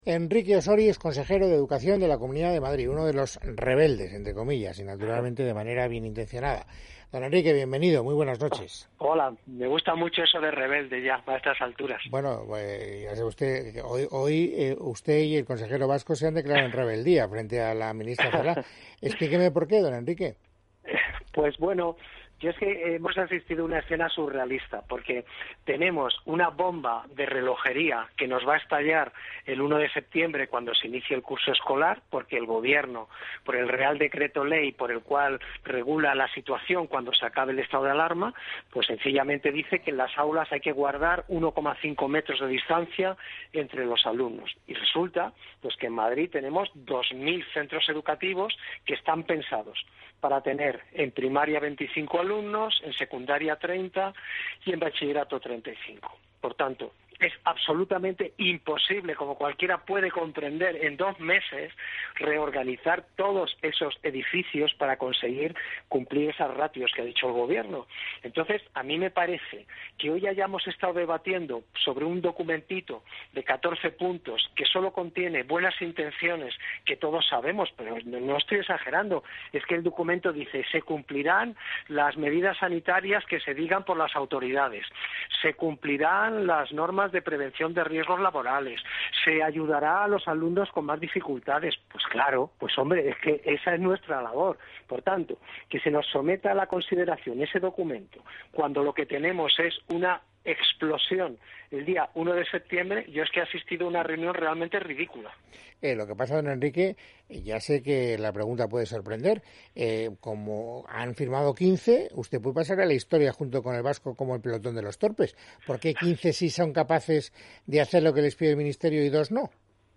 Enrique Osorio es consejero de Educación de la Comunidad de Madrid, uno de los rebeldes, entre comillas, y naturalmente de manera bien intencionada. Don Enrique, bienvenido, muy buenas noches. Hola, me gusta mucho eso de rebelde ya, a estas alturas. Bueno, ya sabe usted, hoy usted y el consejero vasco se han declarado en rebeldía frente a la ministra Celaá. Explíqueme por qué, don Enrique. Pues bueno, yo es que hemos asistido a una escena surrealista, porque tenemos una bomba de relojería que nos va a estallar el 1 de septiembre cuando se inicie el curso escolar, porque el Gobierno, por el Real Decreto Ley por el cual regula la situación cuando se acabe el estado de alarma, pues sencillamente dice que en las aulas hay que guardar 1,5 metros de distancia entre los alumnos. Y resulta pues que en Madrid tenemos 2.000 centros educativos que están pensados para tener en primaria 25 alumnos, en secundaria 30 y en bachillerato 35. Por tanto, es absolutamente imposible, como cualquiera puede comprender, en 2 meses reorganizar todos esos edificios para conseguir cumplir esas ratios que ha dicho el Gobierno. Entonces, a mí me parece que hoy hayamos estado debatiendo sobre un documentito de 14 puntos que solo contiene buenas intenciones, que todos sabemos, pero no estoy exagerando, es que el documento dice se cumplirán las medidas sanitarias que se digan por las autoridades, se cumplirán las normas de prevención de riesgos laborales, se ayudará a los alumnos con más dificultades. Pues claro, pues hombre, es que esa es nuestra labor. Por tanto, que se nos someta a la consideración ese documento cuando lo que tenemos es una explosión el día 1 de septiembre, yo es que he asistido a una reunión realmente ridícula. Lo que pasa, don Enrique, ya sé que la pregunta puede sorprender. Como han firmado 15, usted puede pasar a la historia junto con el vasco como el pelotón de los torpes. ¿Por qué 15 sí son capaces de hacer lo que les pide el Ministerio y 2 no?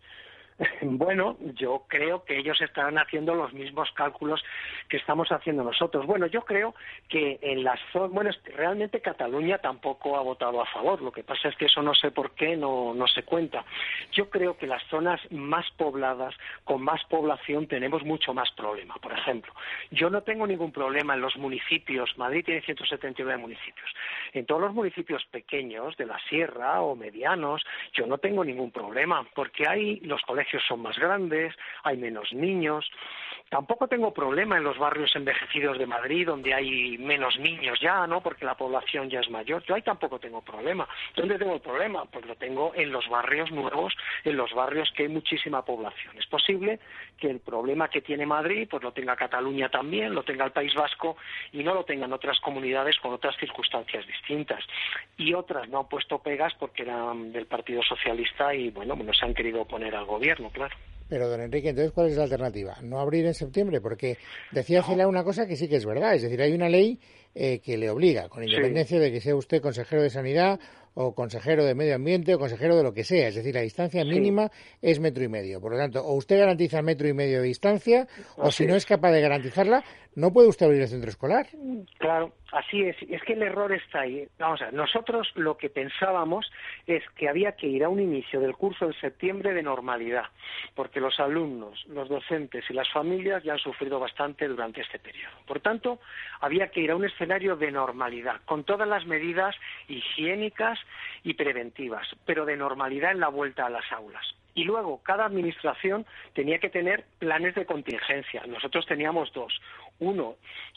Bueno, yo creo que ellos estarán haciendo los mismos cálculos que estamos haciendo nosotros. Bueno, yo creo que en las zonas, bueno, realmente Cataluña tampoco ha votado a favor. Lo que pasa es que eso no sé por qué no se cuenta. Yo creo que las zonas más pobladas, con más población, tenemos mucho más problema. Por ejemplo, yo no tengo ningún problema en los municipios. Madrid tiene 179 municipios. En todos los municipios pequeños de la sierra o medianos, yo no tengo ningún problema, porque hay los colegios son más grandes, hay menos niños. Tampoco tengo problema en los barrios envejecidos de Madrid, donde hay menos niños ya, ¿no? Porque la población ya es mayor. Yo ahí tampoco tengo problema. ¿Dónde tengo el problema? Pues lo tengo en los barrios nuevos, en los barrios que hay muchísima población. Es posible que el problema que tiene Madrid, pues lo tenga Cataluña también, lo tenga el País Vasco y no lo tengan otras comunidades con otras circunstancias distintas. Y otras no han puesto pegas porque eran del Partido Socialista y, bueno, no se han querido oponer al Gobierno. Claro. Pero, don Enrique, entonces, ¿cuál es la alternativa? No abrir en septiembre, porque decía Celaá una cosa que sí que es verdad, es decir, hay una ley que le obliga, con independencia de que sea usted consejero de Sanidad o consejero de Medio Ambiente o consejero de lo que sea, es decir, la distancia mínima es 1,5 metros. Por lo tanto, o usted garantiza 1,5 metros de distancia, o si no es capaz de garantizarla, no puede usted abrir el centro escolar. Claro, así es. Es que el error está ahí. Vamos a ver, nosotros lo que pensábamos es que había que ir a un inicio del curso en septiembre de normalidad, porque los alumnos, los docentes y las familias ya han sufrido bastante durante este periodo. Por tanto, había que ir a un escenario de normalidad, con todas las medidas higiénicas y preventivas, pero de normalidad en la vuelta a las aulas. Y luego, cada administración tenía que tener planes de contingencia. Nosotros teníamos 2. Uno,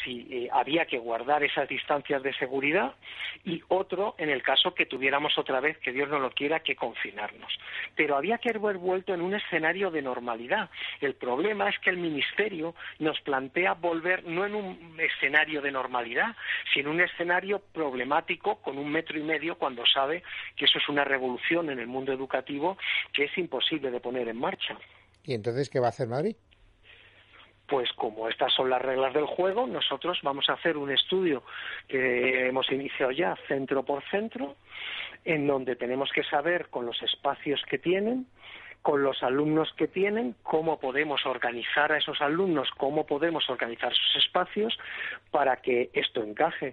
si había que guardar esas distancias de seguridad, y otro, en el caso que tuviéramos otra vez, que Dios no lo quiera, que confinarnos. Pero había que haber vuelto en un escenario de normalidad. El problema es que el Ministerio nos plantea volver no en un escenario de normalidad, sino en un escenario problemático con 1,5 metros, cuando sabe que eso es una revolución en el mundo educativo que es imposible de poner en marcha. ¿Y entonces qué va a hacer Madrid? Pues como estas son las reglas del juego, nosotros vamos a hacer un estudio que hemos iniciado ya centro por centro, en donde tenemos que saber con los espacios que tienen, con los alumnos que tienen, cómo podemos organizar a esos alumnos, cómo podemos organizar sus espacios para que esto encaje.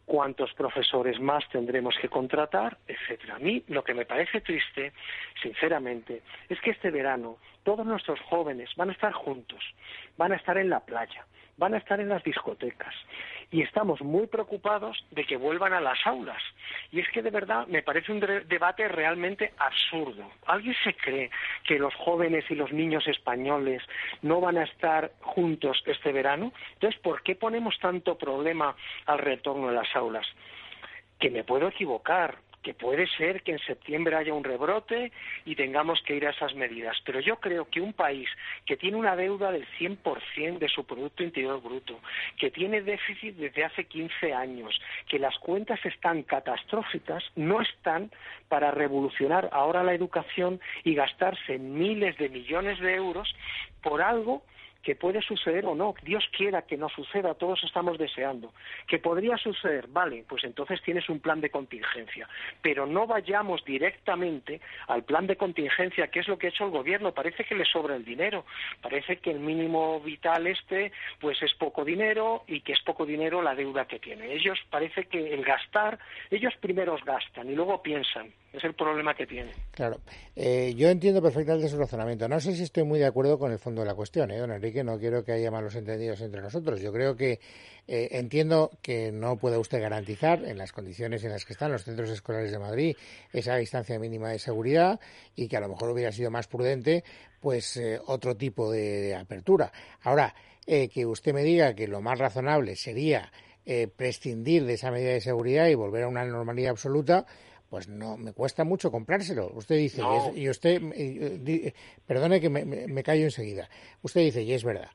cuántos profesores más tendremos que contratar, etcétera. A mí lo que me parece triste, sinceramente, es que este verano todos nuestros jóvenes van a estar juntos, van a estar en la playa, van a estar en las discotecas y estamos muy preocupados de que vuelvan a las aulas. Y es que de verdad me parece un debate realmente absurdo. ¿Alguien se cree que los jóvenes y los niños españoles no van a estar juntos este verano? Entonces, ¿por qué ponemos tanto problema al retorno a las aulas? Que me puedo equivocar, que puede ser que en septiembre haya un rebrote y tengamos que ir a esas medidas. Pero yo creo que un país que tiene una deuda del 100% de su Producto Interior Bruto, que tiene déficit desde hace 15 años, que las cuentas están catastróficas, no están para revolucionar ahora la educación y gastarse miles de millones de euros por algo que puede suceder o no. Dios quiera que no suceda, todos estamos deseando. Que podría suceder, vale, pues entonces tienes un plan de contingencia. Pero no vayamos directamente al plan de contingencia, que es lo que ha hecho el gobierno. Parece que le sobra el dinero. Parece que el mínimo vital pues es poco dinero y que es poco dinero la deuda que tiene. Ellos parece que el gastar, ellos primero gastan y luego piensan. Es el problema que tienen. Claro. Yo entiendo perfectamente su razonamiento. No sé si estoy muy de acuerdo con el fondo de la cuestión, don Enrique. No quiero que haya malos entendidos entre nosotros. Yo creo que entiendo que no puede usted garantizar en las condiciones en las que están los centros escolares de Madrid esa distancia mínima de seguridad y que a lo mejor hubiera sido más prudente pues otro tipo de apertura. Ahora, que usted me diga que lo más razonable sería prescindir de esa medida de seguridad y volver a una normalidad absoluta, pues no, me cuesta mucho comprárselo. Usted dice, no. y usted, perdone que me callo enseguida, usted dice, y es verdad,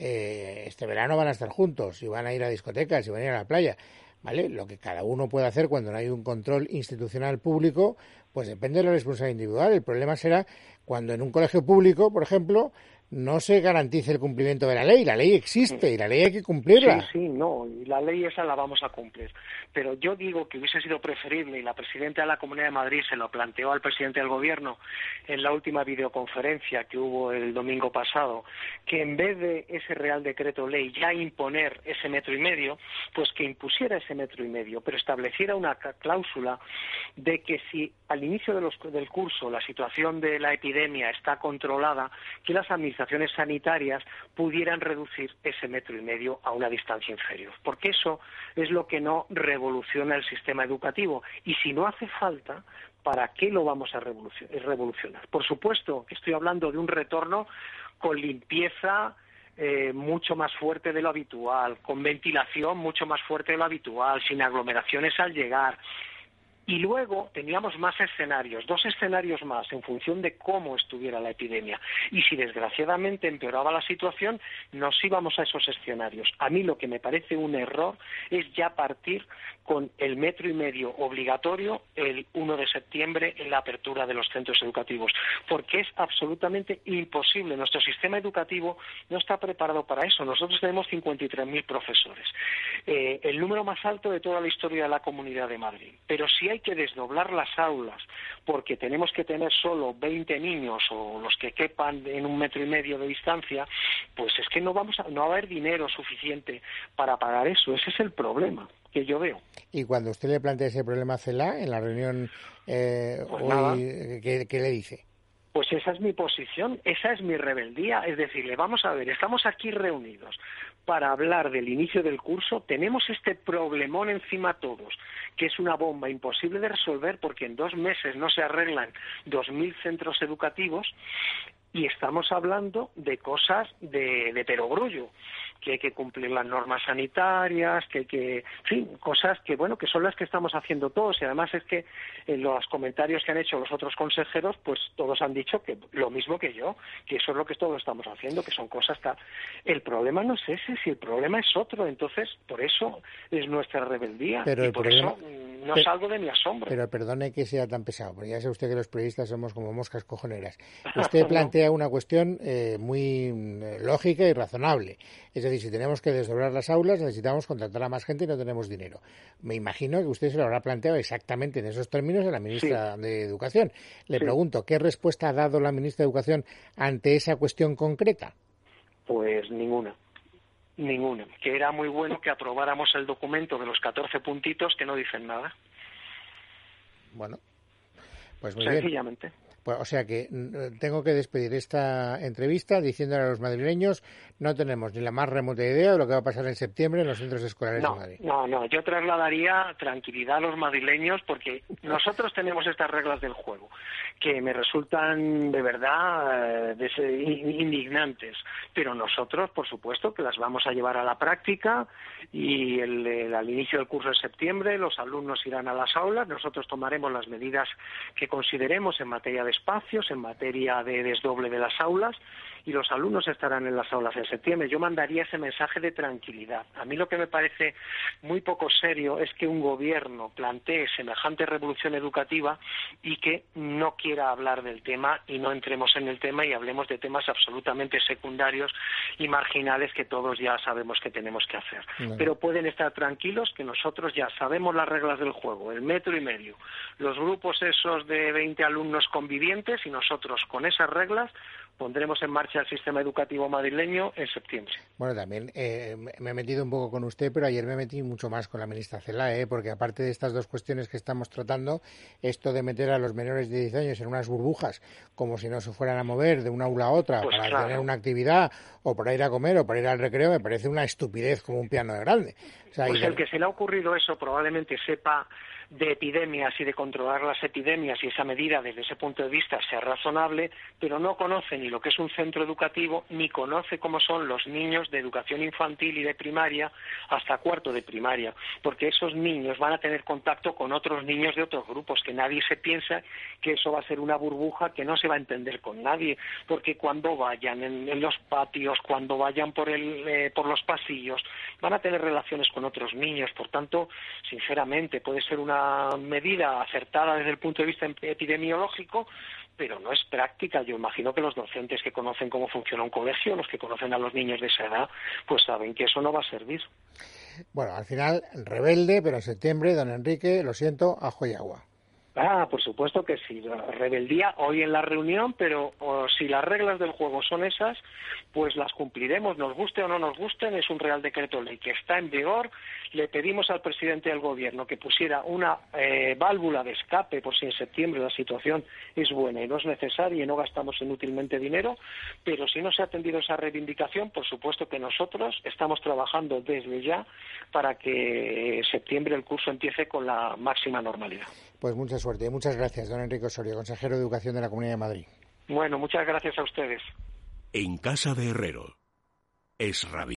este verano van a estar juntos y van a ir a discotecas y van a ir a la playa, ¿vale? Lo que cada uno puede hacer cuando no hay un control institucional público, pues depende de la responsabilidad individual. El problema será cuando en un colegio público, por ejemplo, no se garantice el cumplimiento de la ley. La ley existe y la ley hay que cumplirla. Sí, no, y la ley esa la vamos a cumplir. Pero yo digo que hubiese sido preferible, y la presidenta de la Comunidad de Madrid se lo planteó al presidente del Gobierno en la última videoconferencia que hubo el domingo pasado, que en vez de ese Real Decreto Ley ya imponer ese 1,5 metros, pues que impusiera ese 1,5 metros, pero estableciera una cláusula de que si al inicio del curso la situación de la epidemia está controlada, que las administraciones sanitarias pudieran reducir ese 1,5 metros a una distancia inferior, porque eso es lo que no revoluciona el sistema educativo. Y si no hace falta, ¿para qué lo vamos a revolucionar? Por supuesto que estoy hablando de un retorno con limpieza mucho más fuerte de lo habitual, con ventilación mucho más fuerte de lo habitual, sin aglomeraciones al llegar. Y luego teníamos más escenarios, 2 escenarios más en función de cómo estuviera la epidemia. Y si desgraciadamente empeoraba la situación, nos íbamos a esos escenarios. A mí lo que me parece un error es ya partir con el 1,5 metros obligatorio el 1 de septiembre en la apertura de los centros educativos, porque es absolutamente imposible. Nuestro sistema educativo no está preparado para eso. Nosotros tenemos 53.000 profesores, el número más alto de toda la historia de la Comunidad de Madrid. Pero si hay que desdoblar las aulas porque tenemos que tener solo 20 niños o los que quepan en 1,5 metros de distancia, pues es que no va a haber dinero suficiente para pagar eso. Ese es el problema que yo veo. Y cuando usted le plantea ese problema a CELA en la reunión Pues hoy, nada. ¿qué le dice? Pues esa es mi posición, esa es mi rebeldía. Es decirle, vamos a ver, estamos aquí reunidos para hablar del inicio del curso, tenemos este problemón encima todos, que es una bomba imposible de resolver porque en 2 meses no se arreglan 2.000 centros educativos y estamos hablando de cosas de perogrullo, que hay que cumplir las normas sanitarias, en fin, cosas que, bueno, que son las que estamos haciendo todos. Y además es que en los comentarios que han hecho los otros consejeros, pues todos han dicho que lo mismo que yo, que eso es lo que todos estamos haciendo, que son cosas tal. El problema no es ese, si el problema es otro. Entonces, por eso es nuestra rebeldía. Pero y por eso no salgo de mi asombro. Pero perdone que sea tan pesado, porque ya sabe usted que los periodistas somos como moscas cojoneras. Usted plantea una cuestión muy lógica y razonable. Es decir, si tenemos que desdoblar las aulas, necesitamos contratar a más gente y no tenemos dinero. Me imagino que usted se lo habrá planteado exactamente en esos términos a la ministra de Educación. Le pregunto, ¿qué respuesta ha dado la ministra de Educación ante esa cuestión concreta? Pues ninguna. Ninguna. Que era muy bueno que aprobáramos el documento de los 14 puntitos que no dicen nada. Bueno, pues muy sencillamente. Bien. Pues, o sea que tengo que despedir esta entrevista diciéndole a los madrileños no tenemos ni la más remota idea de lo que va a pasar en septiembre en los centros escolares de Madrid. No, yo trasladaría tranquilidad a los madrileños porque nosotros tenemos estas reglas del juego que me resultan de verdad indignantes, pero nosotros, por supuesto, que las vamos a llevar a la práctica y al inicio del curso de septiembre los alumnos irán a las aulas, nosotros tomaremos las medidas que consideremos en materia de espacios, en materia de desdoble de las aulas, y los alumnos estarán en las aulas en septiembre. Yo mandaría ese mensaje de tranquilidad. A mí lo que me parece muy poco serio es que un gobierno plantee semejante revolución educativa y que no quiera hablar del tema y no entremos en el tema y hablemos de temas absolutamente secundarios y marginales que todos ya sabemos que tenemos que hacer. Bueno. Pero pueden estar tranquilos que nosotros ya sabemos las reglas del juego, el 1,5 metros, los grupos esos de 20 alumnos convivientes, y nosotros con esas reglas pondremos en marcha el sistema educativo madrileño en septiembre. Bueno, también me he metido un poco con usted, pero ayer me metí mucho más con la ministra Celaá, porque aparte de estas dos cuestiones que estamos tratando, esto de meter a los menores de 10 años en unas burbujas, como si no se fueran a mover de una aula a otra pues para tener una actividad, o para ir a comer, o para ir al recreo, me parece una estupidez como un piano de grande. O sea, pues el que se le ha ocurrido eso probablemente sepa de epidemias y de controlar las epidemias, y esa medida desde ese punto de vista sea razonable, pero no conoce ni lo que es un centro educativo, ni conoce cómo son los niños de educación infantil y de primaria hasta cuarto de primaria, porque esos niños van a tener contacto con otros niños de otros grupos, que nadie se piensa que eso va a ser una burbuja que no se va a entender con nadie, porque cuando vayan en los patios, cuando vayan por los pasillos, van a tener relaciones con otros niños. Por tanto, sinceramente, puede ser una medida acertada desde el punto de vista epidemiológico, pero no es práctica. Yo imagino que los docentes que conocen cómo funciona un colegio, los que conocen a los niños de esa edad, pues saben que eso no va a servir. Bueno, al final, rebelde, pero en septiembre, don Enrique, lo siento, ajo y agua. Por supuesto que sí, rebeldía hoy en la reunión, pero si las reglas del juego son esas, pues las cumpliremos, nos guste o no nos gusten, es un Real Decreto Ley que está en vigor. Le pedimos al presidente del Gobierno que pusiera una válvula de escape por si en septiembre la situación es buena y no es necesaria y no gastamos inútilmente dinero, pero si no se ha atendido esa reivindicación, por supuesto que nosotros estamos trabajando desde ya para que en septiembre el curso empiece con la máxima normalidad. Pues mucha suerte y muchas gracias, don Enrique Osorio, consejero de Educación de la Comunidad de Madrid. Bueno, muchas gracias a ustedes. En casa de Herrero, es rabia.